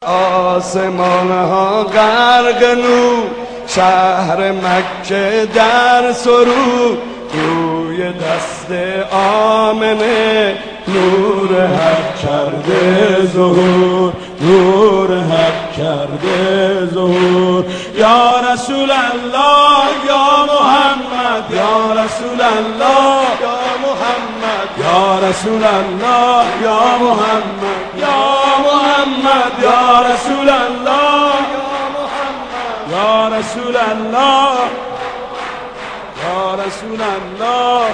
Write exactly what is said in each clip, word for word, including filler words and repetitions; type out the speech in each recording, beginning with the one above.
آسمان ها غرق نور، شهر مکه در سرود، روی دست آمنه نور حق کرده ظهور، نور حق کرده ظهور. یا رسول الله یا محمد، یا رسول الله یا محمد، یا رسول الله یا محمد، یا محمد، یا رسول الله یا رسول الله یا رسول الله.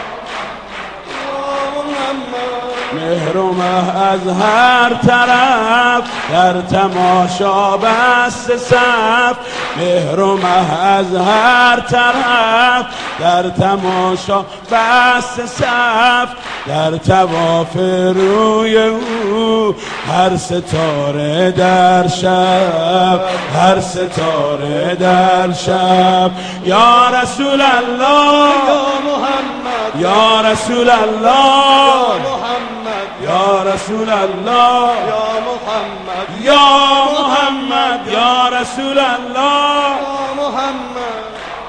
مهر و مه از هر طرف در تماشا بست صف، مهر و مه از هر طرف در تماشا بست صف، در طواف روی او هر ستاره در شب، هر ستاره در شب. یا رسول الله یا محمد، یا رسول الله یا رسول الله یا محمد، یا محمد، یا رسول الله یا محمد.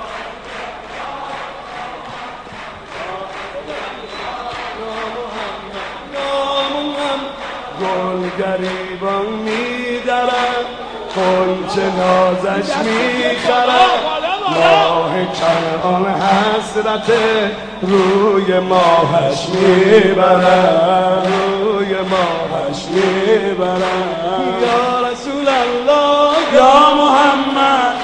گل گریبان می‌درد، غنچه نازش می‌خرد، ماه کنعان حسرت روی ماهش میبرد، روی ماهش میبرد. یا رسول الله یا محمد،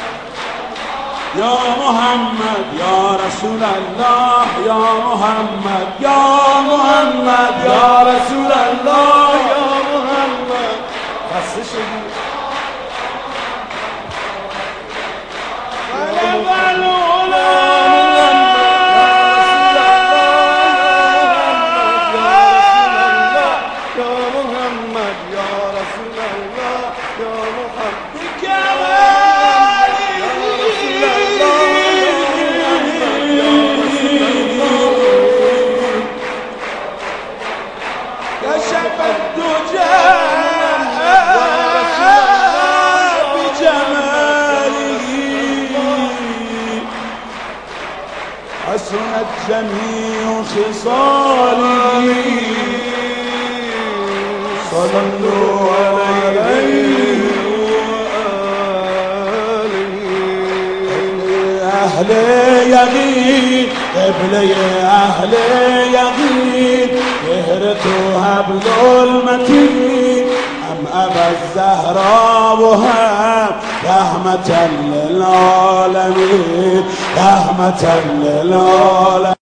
یا محمد، یا رسول الله یا محمد، یا محمد، یا رسول الله یا محمد. خسته شدی حسنت جميع خصاله صلوا عليه وآله. أهل يقين قبلة أهل يقين، يهرت حبل المتين أم أبا الزهراء وهم رحمة للعالمين، رحمة للعالمين.